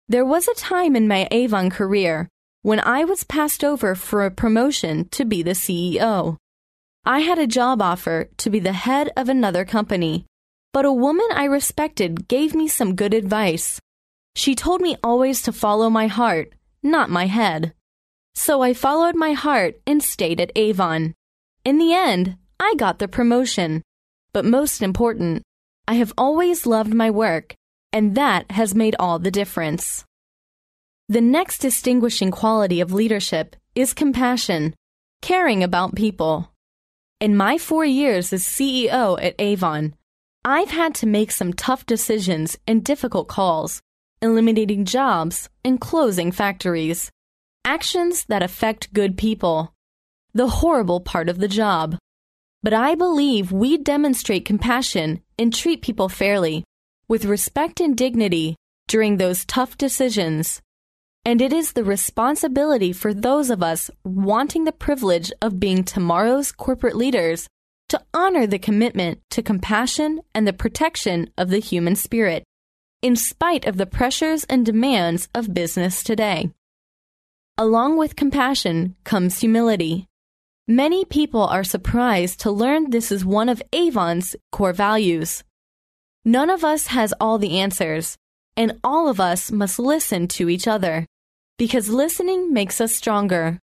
There was a time in my Avon career when I was passed over for a promotion to be the CEO. I had a job offer to be the head of another company, but a woman I respected gave me some good advice. She told me always to follow my heart, not my head. So I followed my heart and stayed at Avon. In the end, I got the promotion. But most important, I have always loved my work, and that has made all the difference. The next distinguishing quality of leadership is compassion, caring about people. In my 4 years as CEO at Avon, I've had to make some tough decisions and difficult calls, eliminating jobs and closing factories. Actions that affect good people. The horrible part of the job. But I believe we demonstrate compassion and treat people fairly, with respect and dignity during those tough decisions. And it is the responsibility for those of us wanting the privilege of being tomorrow's corporate leaders to honor the commitment to compassion and the protection of the human spirit, in spite of the pressures and demands of business today. Along with compassion comes humility. Many people are surprised to learn this is one of Avon's core values. None of us has all the answers, and all of us must listen to each other, because listening makes us stronger.